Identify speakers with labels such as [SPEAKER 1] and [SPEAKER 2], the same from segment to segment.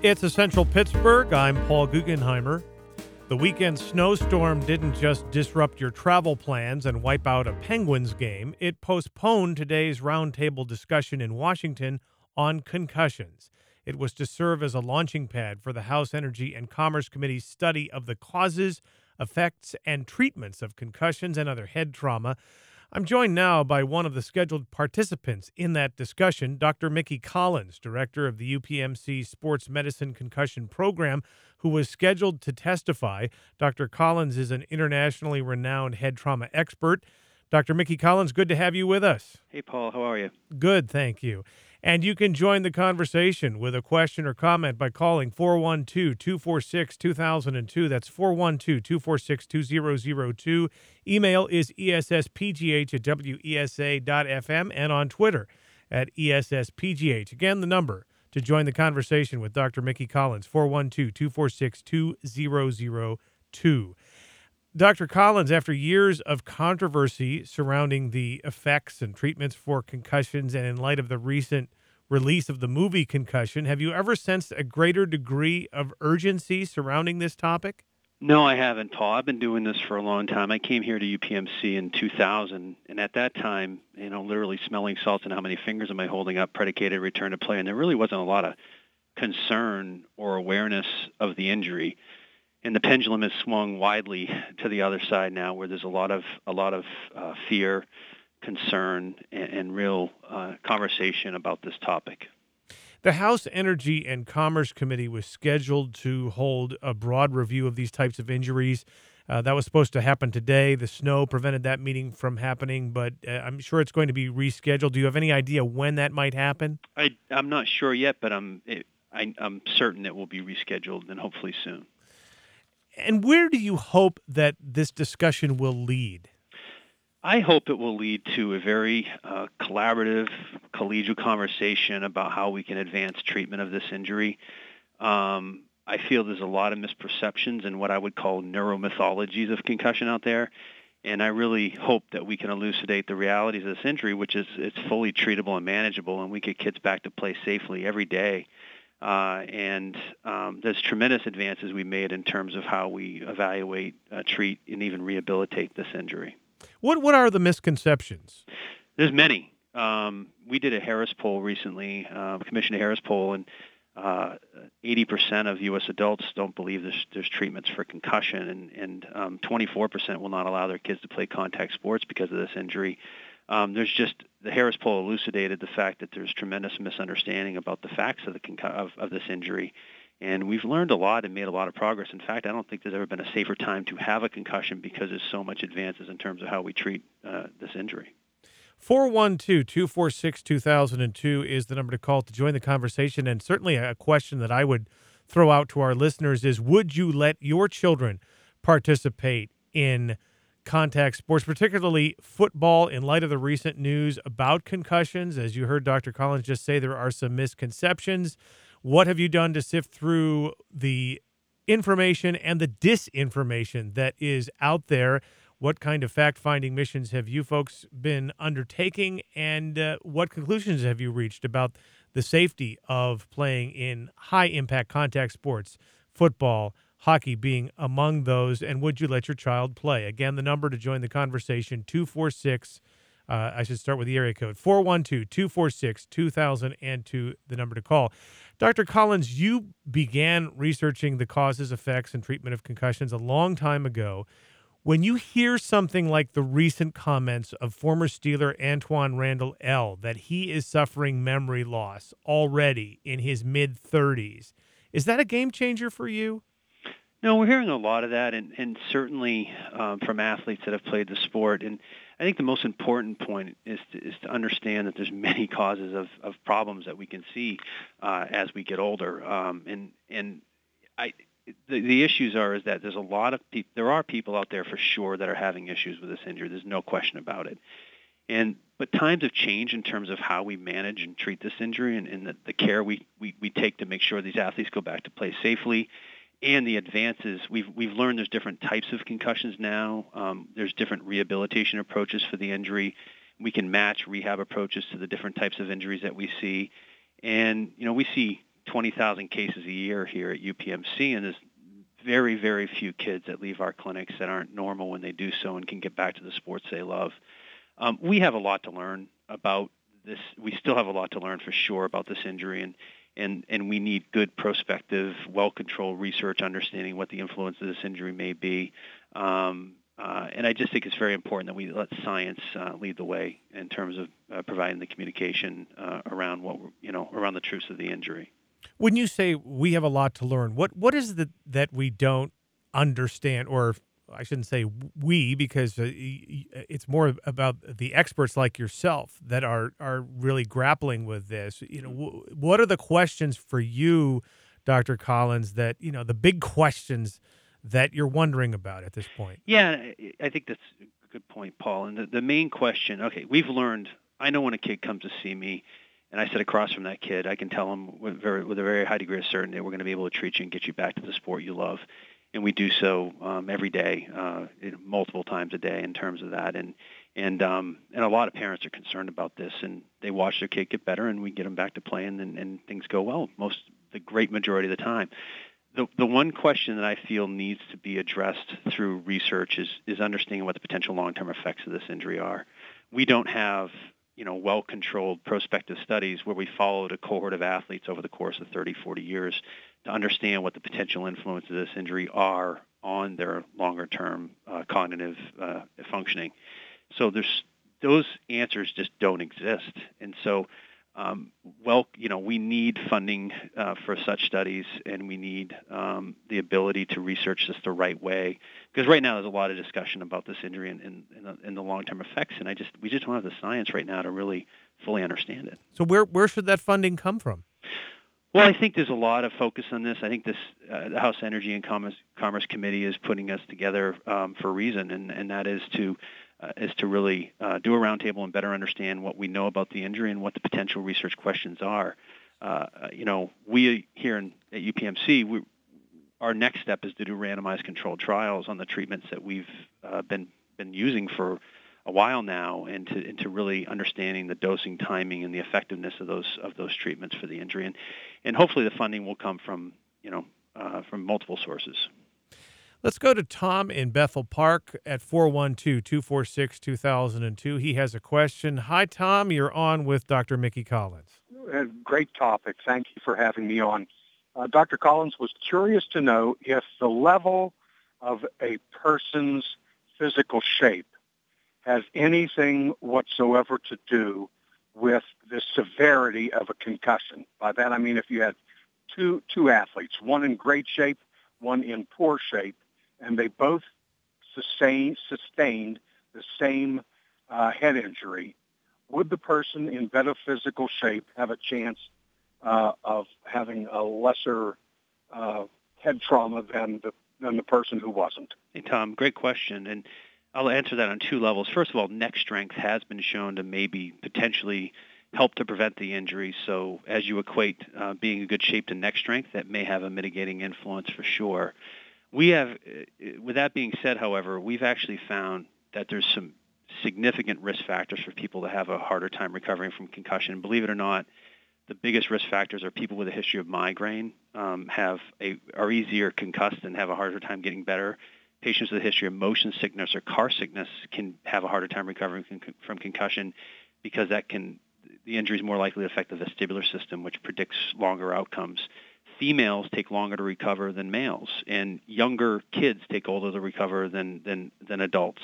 [SPEAKER 1] It's Essential Pittsburgh. I'm Paul Guggenheimer. The weekend snowstorm didn't just disrupt your travel plans and wipe out a Penguins game. It postponed today's roundtable discussion in Washington on concussions. It was to serve as a launching pad for the House Energy and Commerce Committee's study of the causes, effects, and treatments of concussions and other head trauma. I'm joined now by one of the scheduled participants in that discussion, Dr. Mickey Collins, director of the UPMC Sports Medicine Concussion Program, who was scheduled to testify. Dr. Collins is an internationally renowned head trauma expert. Dr. Mickey Collins, good to have you with us.
[SPEAKER 2] Hey, Paul. How are you?
[SPEAKER 1] Good, thank you. And you can join the conversation with a question or comment by calling 412-246-2002. That's 412-246-2002. Email is esspgh@wesa.fm and on Twitter at esspgh. Again, the number to join the conversation with Dr. Mickey Collins, 412-246-2002. Dr. Collins, after years of controversy surrounding the effects and treatments for concussions and in light of the recent release of the movie Concussion, have you ever sensed a greater degree of urgency surrounding this topic?
[SPEAKER 2] No, I haven't, Paul. I've been doing this for a long time. I came here to UPMC in 2000, and at that time, literally smelling salts and how many fingers am I holding up predicated return to play, and there really wasn't a lot of concern or awareness of the injury. And the pendulum has swung widely to the other side now, where there's a lot of fear, concern, and real conversation about this topic.
[SPEAKER 1] The House Energy and Commerce Committee was scheduled to hold a broad review of these types of injuries. That was supposed to happen today. The snow prevented that meeting from happening, but I'm sure it's going to be rescheduled. Do you have any idea when that might happen?
[SPEAKER 2] I'm not sure yet, but I'm certain it will be rescheduled, and hopefully soon.
[SPEAKER 1] And where do you hope that this discussion will lead?
[SPEAKER 2] I hope it will lead to a very collaborative, collegial conversation about how we can advance treatment of this injury. I feel there's a lot of misperceptions and what I would call neuromythologies of concussion out there, and I really hope that we can elucidate the realities of this injury, which is it's fully treatable and manageable, and we get kids back to play safely every day. And there's tremendous advances we made in terms of how we evaluate, treat, and even rehabilitate this injury.
[SPEAKER 1] What are the misconceptions?
[SPEAKER 2] There's many. We did a Harris poll recently, commissioned a Harris poll, and 80% of U.S. adults don't believe there's treatments for concussion, and 24% will not allow their kids to play contact sports because of this injury. The Harris poll elucidated the fact that there's tremendous misunderstanding about the facts of of this injury, and we've learned a lot and made a lot of progress. In fact, I don't think there's ever been a safer time to have a concussion because there's so much advances in terms of how we treat this injury.
[SPEAKER 1] 412-246-2002 is the number to call to join the conversation, and certainly a question that I would throw out to our listeners is, would you let your children participate in contact sports, particularly football, in light of the recent news about concussions? As you heard Dr. Collins just say, there are some misconceptions. What have you done to sift through the information and the disinformation that is out there? What kind of fact-finding missions have you folks been undertaking, and what conclusions have you reached about the safety of playing in high-impact contact sports, football, hockey being among those, and would you let your child play? Again, the number to join the conversation, 246, I should start with the area code, 412-246-2002, the number to call. Dr. Collins, you began researching the causes, effects, and treatment of concussions a long time ago. When you hear something like the recent comments of former Steeler Antoine Randall L., that he is suffering memory loss already in his mid-30s, is that a game changer for you?
[SPEAKER 2] No, we're hearing a lot of that, and certainly from athletes that have played the sport. And I think the most important point is to understand that there's many causes of problems that we can see as we get older. The issues is that there's a lot of there are people out there for sure that are having issues with this injury. There's no question about it. But times have changed in terms of how we manage and treat this injury, and the care we take to make sure these athletes go back to play safely. And the advances, we've learned there's different types of concussions now. There's different rehabilitation approaches for the injury. We can match rehab approaches to the different types of injuries that we see. And, we see 20,000 cases a year here at UPMC, and there's very, very few kids that leave our clinics that aren't normal when they do so and can get back to the sports they love. We have a lot to learn about this. We still have a lot to learn for sure about this injury, and we need good prospective, well-controlled research understanding what the influence of this injury may be. And I just think it's very important that we let science lead the way in terms of providing the communication around around the truths of the injury.
[SPEAKER 1] When you say we have a lot to learn, what is it that we don't understand, or I shouldn't say we, because it's more about the experts like yourself that are really grappling with this. What are the questions for you, Dr. Collins, that, the big questions that you're wondering about at this point?
[SPEAKER 2] Yeah, I think that's a good point, Paul. And the main question, okay, we've learned, I know when a kid comes to see me and I sit across from that kid, I can tell him with a very high degree of certainty we're going to be able to treat you and get you back to the sport you love. And we do so every day, multiple times a day in terms of that. And a lot of parents are concerned about this, and they watch their kid get better, and we get them back to playing, and things go well the great majority of the time. The one question that I feel needs to be addressed through research is understanding what the potential long-term effects of this injury are. We don't have well-controlled prospective studies where we followed a cohort of athletes over the course of 30, 40 years to understand what the potential influence of this injury are on their longer-term cognitive functioning. So those answers just don't exist. And so, we need funding for such studies, and we need the ability to research this the right way. Because right now there's a lot of discussion about this injury and the long-term effects, and we just don't have the science right now to really fully understand it.
[SPEAKER 1] So where should that funding come from?
[SPEAKER 2] Well, I think there's a lot of focus on this. I think the House Energy and Commerce Committee is putting us together for a reason, and that is to really do a roundtable and better understand what we know about the injury and what the potential research questions are. We here at UPMC, our next step is to do randomized controlled trials on the treatments that we've been using for a while now, and to really understanding the dosing, timing, and the effectiveness of those treatments for the injury, and hopefully the funding will come from multiple sources.
[SPEAKER 1] Let's go to Tom in Bethel Park at 412-246-2002. He has a question. Hi, Tom. You're on with Dr. Mickey Collins.
[SPEAKER 3] Great topic. Thank you for having me on. Dr. Collins was curious to know if the level of a person's physical shape has anything whatsoever to do with the severity of a concussion. By that I mean if you had two athletes, one in great shape, one in poor shape, and they both sustained the same head injury, would the person in better physical shape have a chance of having a lesser head trauma than the person who wasn't?
[SPEAKER 2] Hey, Tom, great question. And I'll answer that on two levels. First of all, neck strength has been shown to maybe potentially help to prevent the injury. So as you equate being in good shape to neck strength, that may have a mitigating influence for sure. We have, with that being said, however, we've actually found that there's some significant risk factors for people to have a harder time recovering from concussion. Believe it or not, the biggest risk factors are people with a history of migraine, are easier concussed and have a harder time getting better. Patients with a history of motion sickness or car sickness can have a harder time recovering from concussion because the injury is more likely to affect the vestibular system, which predicts longer outcomes. Females take longer to recover than males, and younger kids take older to recover than adults.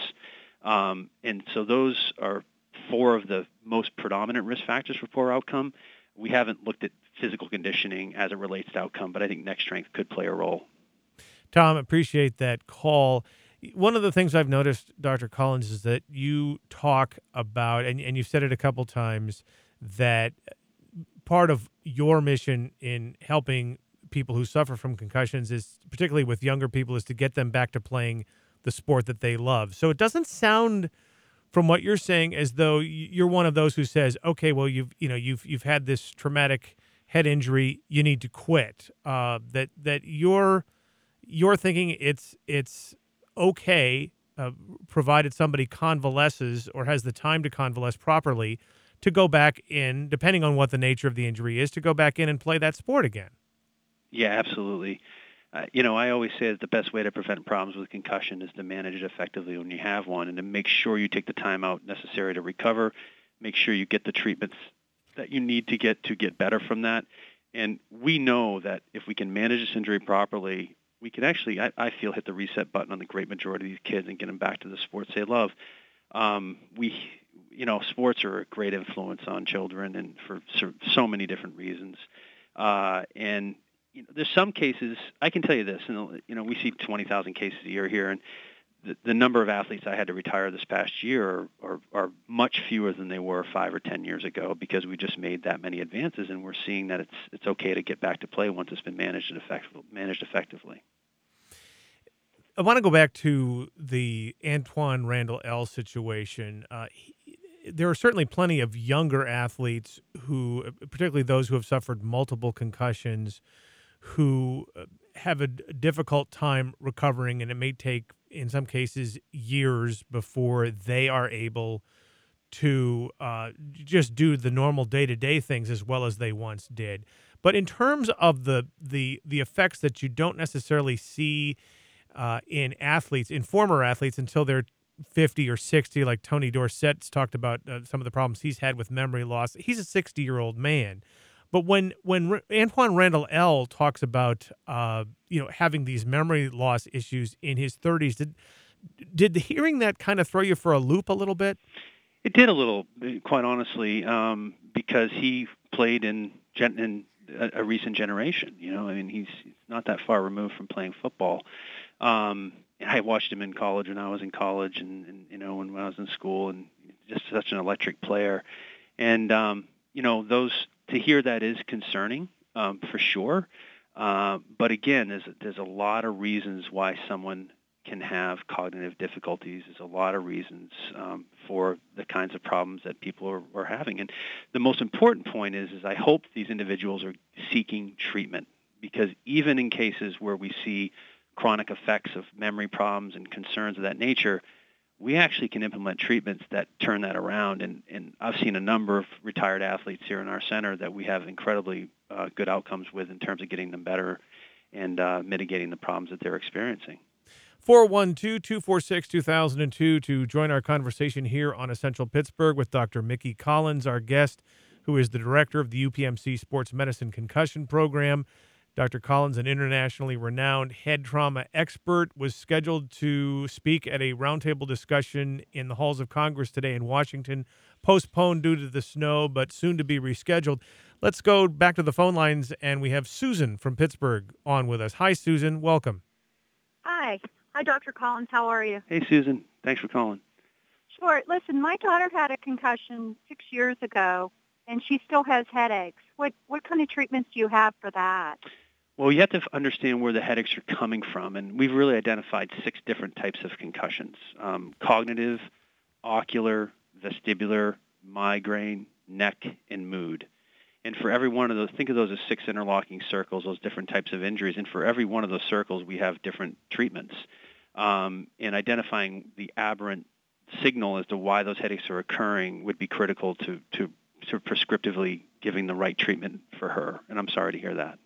[SPEAKER 2] And so those are four of the most predominant risk factors for poor outcome. We haven't looked at physical conditioning as it relates to outcome, but I think neck strength could play a role.
[SPEAKER 1] Tom, appreciate that call. One of the things I've noticed, Dr. Collins, is that you talk about, and you've said it a couple times, that part of your mission in helping people who suffer from concussions is, particularly with younger people, is to get them back to playing the sport that they love. So it doesn't sound, from what you're saying, as though you're one of those who says, okay, well, you've had this traumatic head injury, you need to quit. That you're thinking it's okay, provided somebody convalesces or has the time to convalesce properly, to go back in, depending on what the nature of the injury is, to go back in and play that sport again.
[SPEAKER 2] Yeah, absolutely. I always say that the best way to prevent problems with concussion is to manage it effectively when you have one, and to make sure you take the time out necessary to recover, make sure you get the treatments that you need to get better from that. And we know that if we can manage this injury properly, we can actually, I feel, hit the reset button on the great majority of these kids and get them back to the sports they love. Sports are a great influence on children, and for so many different reasons. There's some cases, I can tell you this, we see 20,000 cases a year here, and the number of athletes I had to retire this past year are much fewer than they were 5 or 10 years ago, because we just made that many advances, and we're seeing that it's okay to get back to play once it's been managed effectively.
[SPEAKER 1] I want to go back to the Antwaan Randle El situation. There are certainly plenty of younger athletes who, particularly those who have suffered multiple concussions, who have a difficult time recovering, and it may take, in some cases, years before they are able to just do the normal day-to-day things as well as they once did. But in terms of the effects that you don't necessarily see in former athletes, until they're 50 or 60, like Tony Dorsett's talked about some of the problems he's had with memory loss. He's a 60-year-old man. But when Antwaan Randle El talks about having these memory loss issues in his 30s, did hearing that kind of throw you for a loop a little bit?
[SPEAKER 2] It did a little, quite honestly, because he played in a recent generation. He's not that far removed from playing football. I watched him in college when I was in college, and when I was in school, and just such an electric player. And to hear that is concerning, for sure. But again, there's a lot of reasons why someone can have cognitive difficulties. There's a lot of reasons for the kinds of problems that people are having. And the most important point is I hope these individuals are seeking treatment, because even in cases where we see chronic effects of memory problems and concerns of that nature, we actually can implement treatments that turn that around. And I've seen a number of retired athletes here in our center that we have incredibly good outcomes with in terms of getting them better and mitigating the problems that they're experiencing.
[SPEAKER 1] 412-246-2002 to join our conversation here on Essential Pittsburgh with Dr. Mickey Collins, our guest, who is the director of the UPMC Sports Medicine Concussion Program. Dr. Collins, an internationally renowned head trauma expert, was scheduled to speak at a roundtable discussion in the halls of Congress today in Washington, postponed due to the snow, but soon to be rescheduled. Let's go back to the phone lines, and we have Susan from Pittsburgh on with us. Hi, Susan. Welcome.
[SPEAKER 4] Hi. Hi, Dr. Collins. How are you?
[SPEAKER 2] Hey, Susan. Thanks for calling.
[SPEAKER 4] Sure. Listen, my daughter had a concussion 6 years ago, and she still has headaches. What kind of treatments do you have for that?
[SPEAKER 2] Well, you have to understand where the headaches are coming from, and we've really identified 6 different types of concussions: cognitive, ocular, vestibular, migraine, neck, and mood. And for every one of those, think of those as 6 interlocking circles, those different types of injuries. And for every one of those circles, we have different treatments. And identifying the aberrant signal as to why those headaches are occurring would be critical to prescriptively giving the right treatment for her. And I'm sorry to hear that.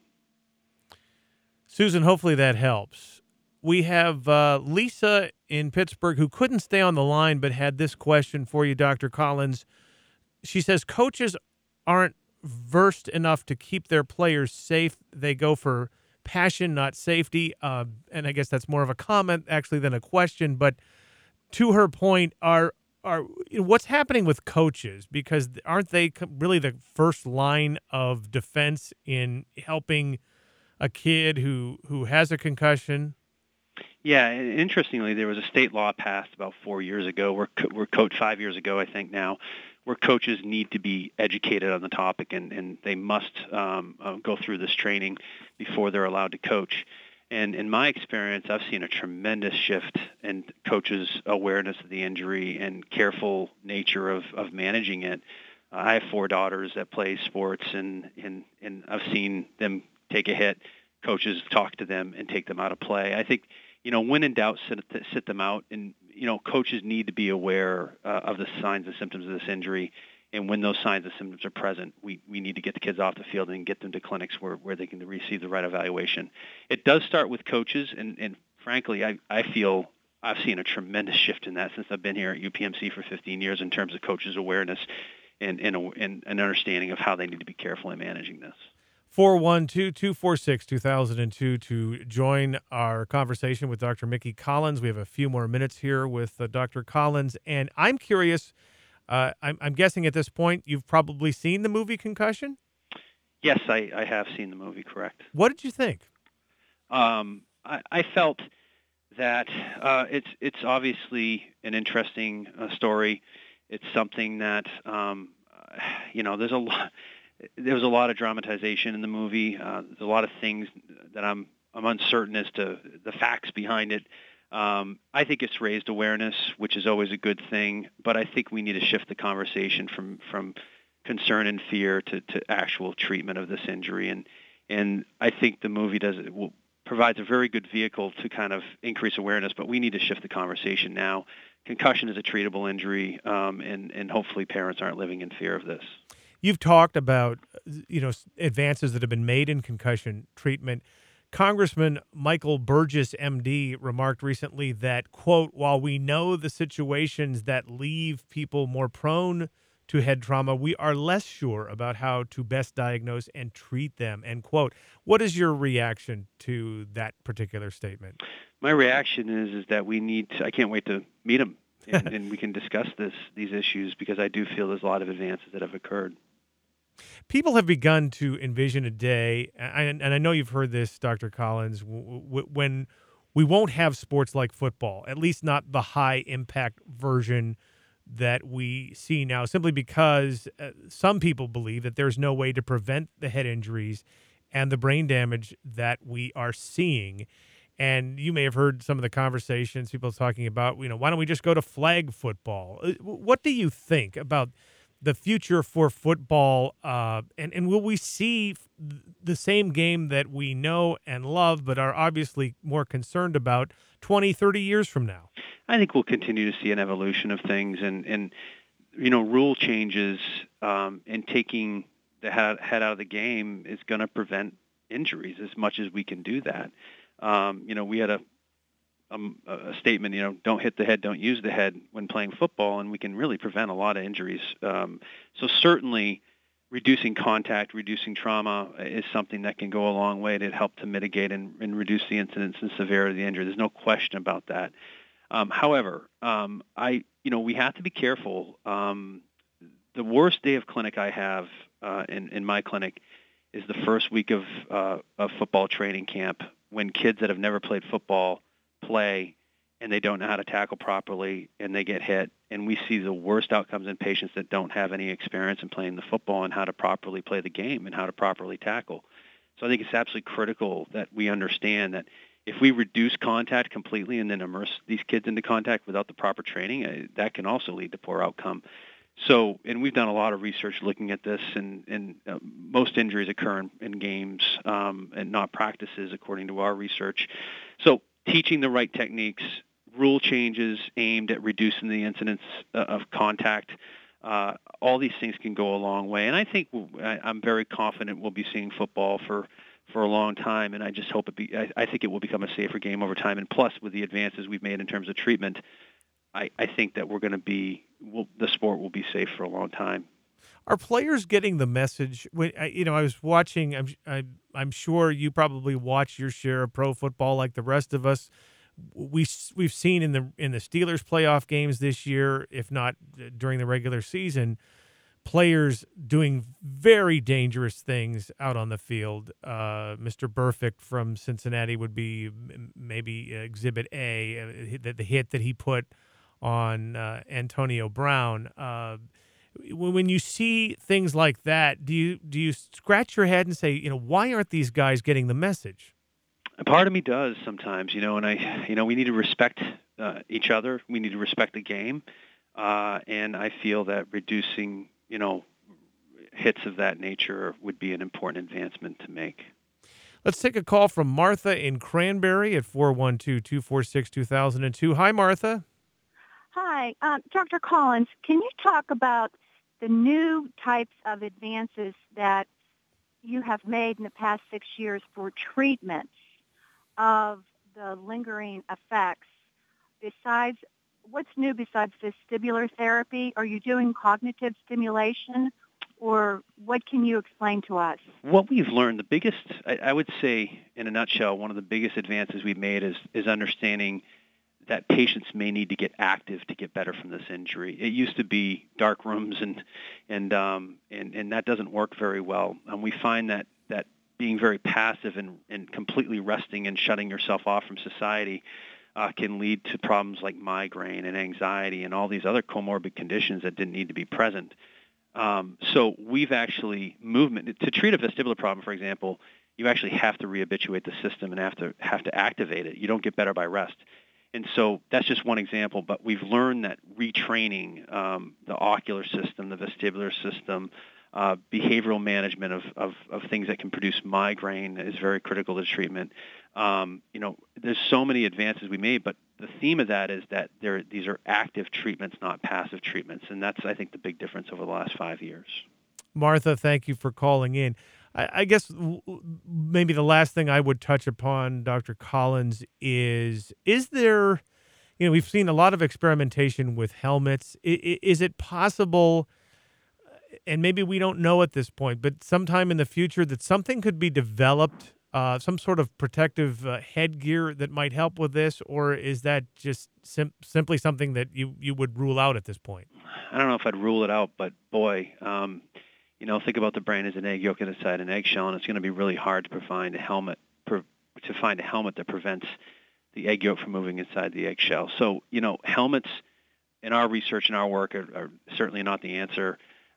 [SPEAKER 1] Susan, hopefully that helps. We have Lisa in Pittsburgh who couldn't stay on the line but had this question for you, Dr. Collins. She says coaches aren't versed enough to keep their players safe. They go for passion, not safety. And I guess that's more of a comment actually than a question. But to her point, what's happening with coaches? Because aren't they really the first line of defense in helping a kid who has a concussion?
[SPEAKER 2] Yeah, and interestingly, there was a state law passed about 4 years ago, where 5 years ago, I think now, where coaches need to be educated on the topic, and they must go through this training before they're allowed to coach. And in my experience, I've seen a tremendous shift in coaches' awareness of the injury and careful nature of managing it. I have 4 daughters that play sports, and I've seen them take a hit. Coaches talk to them and take them out of play. I think, when in doubt, sit them out. And, coaches need to be aware of the signs and symptoms of this injury And when those signs and symptoms are present, we need to get the kids off the field and get them to clinics where they can receive the right evaluation. It does start with coaches, and frankly, I feel I've seen a tremendous shift in that since I've been here at UPMC for 15 years in terms of coaches' awareness and an understanding of how they need to be careful in managing this.
[SPEAKER 1] 412-246-2002 to join our conversation with Dr. Mickey Collins. We have a few more minutes here with Dr. Collins, and I'm curious. I'm guessing at this point you've probably seen the movie Concussion?
[SPEAKER 2] Yes, I have seen the movie, correct.
[SPEAKER 1] What did you think?
[SPEAKER 2] I felt that it's obviously an interesting story. It's something that, there was a lot of dramatization in the movie. There's a lot of things that I'm uncertain as to the facts behind it. I think it's raised awareness, which is always a good thing, but I think we need to shift the conversation from concern and fear to actual treatment of this injury. And I think the movie provides a very good vehicle to kind of increase awareness, but we need to shift the conversation now. Concussion is a treatable injury, and hopefully parents aren't living in fear of this.
[SPEAKER 1] You've talked about, advances that have been made in concussion treatment. Congressman Michael Burgess, MD, remarked recently that, quote, while we know the situations that leave people more prone to head trauma, we are less sure about how to best diagnose and treat them, end quote. What is your reaction to that particular statement?
[SPEAKER 2] My reaction is that we need to, I can't wait to meet him and we can discuss these issues, because I do feel there's a lot of advances that have occurred.
[SPEAKER 1] People have begun to envision a day, and I know you've heard this, Dr. Collins, when we won't have sports like football, at least not the high-impact version that we see now, simply because some people believe that there's no way to prevent the head injuries and the brain damage that we are seeing. And you may have heard some of the conversations, people talking about, why don't we just go to flag football? What do you think about the future for football, and will we see the same game that we know and love but are obviously more concerned about 20, 30 years from now?
[SPEAKER 2] I think we'll continue to see an evolution of things, and rule changes and taking the head out of the game is going to prevent injuries as much as we can do that. We had a statement, don't hit the head, don't use the head when playing football, and we can really prevent a lot of injuries. So certainly reducing contact, reducing trauma is something that can go a long way to help to mitigate and reduce the incidence and severity of the injury. There's no question about that. However, we have to be careful. The worst day of clinic I have in my clinic is the first week of football training camp, when kids that have never played football play and they don't know how to tackle properly and they get hit, and we see the worst outcomes in patients that don't have any experience in playing the football and how to properly play the game and how to properly tackle. So I think it's absolutely critical that we understand that if we reduce contact completely and then immerse these kids into contact without the proper training, that can also lead to poor outcome. So, and we've done a lot of research looking at this, and most injuries occur in games and not practices, according to our research. So teaching the right techniques, rule changes aimed at reducing the incidence of contact, all these things can go a long way. And I think I'm very confident we'll be seeing football for a long time, and I just hope I think it will become a safer game over time. And plus, with the advances we've made in terms of treatment, I think that the sport will be safe for a long time.
[SPEAKER 1] Are players getting the message? I was watching. I'm sure you probably watch your share of pro football like the rest of us. We've seen in the Steelers playoff games this year, if not during the regular season, players doing very dangerous things out on the field. Mr. Burfict from Cincinnati would be maybe Exhibit A, the hit that he put on Antonio Brown. When you see things like that, do you scratch your head and say, why aren't these guys getting the message?
[SPEAKER 2] A part of me does sometimes, and we need to respect each other. We need to respect the game, and I feel that reducing, hits of that nature would be an important advancement to make.
[SPEAKER 1] Let's take a call from Martha in Cranberry at 412-246-2002. Hi, Martha.
[SPEAKER 4] Hi, Dr. Collins. Can you talk about the new types of advances that you have made in the past 6 years for treatments of the lingering effects, besides, what's new besides vestibular therapy? Are you doing cognitive stimulation, or what can you explain to us?
[SPEAKER 2] What we've learned, the biggest, I would say in a nutshell, one of the biggest advances we've made is understanding that patients may need to get active to get better from this injury. It used to be dark rooms, and that doesn't work very well. And we find that being very passive and completely resting and shutting yourself off from society can lead to problems like migraine and anxiety and all these other comorbid conditions that didn't need to be present. So we've actually movement to treat a vestibular problem, for example. You actually have to rehabituate the system and have to activate it. You don't get better by rest. And so that's just one example, but we've learned that retraining the ocular system, the vestibular system, behavioral management of things that can produce migraine is very critical to treatment. There's so many advances we made, but the theme of that is that these are active treatments, not passive treatments, and that's, I think, the big difference over the last 5 years.
[SPEAKER 1] Martha, thank you for calling in. I guess maybe the last thing I would touch upon, Dr. Collins, is there, we've seen a lot of experimentation with helmets. Is it possible, and maybe we don't know at this point, but sometime in the future that something could be developed, some sort of protective headgear that might help with this, or is that just simply something that you would rule out at this point?
[SPEAKER 2] I don't know if I'd rule it out, but boy, think about the brain as an egg yolk inside an eggshell, and it's going to be really hard to find a helmet that prevents the egg yolk from moving inside the eggshell. So, helmets in our research and our work are certainly not the answer.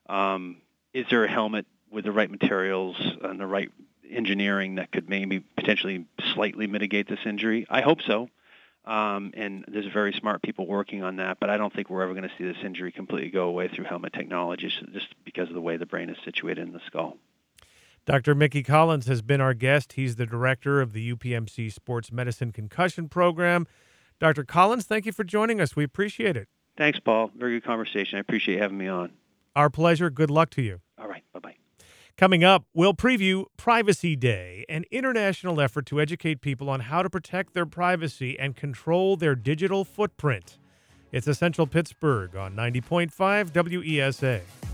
[SPEAKER 2] Is there a helmet with the right materials and the right engineering that could maybe potentially slightly mitigate this injury? I hope so. And there's very smart people working on that, but I don't think we're ever going to see this injury completely go away through helmet technology just because of the way the brain is situated in the skull.
[SPEAKER 1] Dr. Mickey Collins has been our guest. He's the director of the UPMC Sports Medicine Concussion Program. Dr. Collins, thank you for joining us. We appreciate it.
[SPEAKER 2] Thanks, Paul. Very good conversation. I appreciate having me on.
[SPEAKER 1] Our pleasure. Good luck to you.
[SPEAKER 2] All right. Bye-bye.
[SPEAKER 1] Coming up, we'll preview Privacy Day, an international effort to educate people on how to protect their privacy and control their digital footprint. It's Essential Pittsburgh on 90.5 WESA.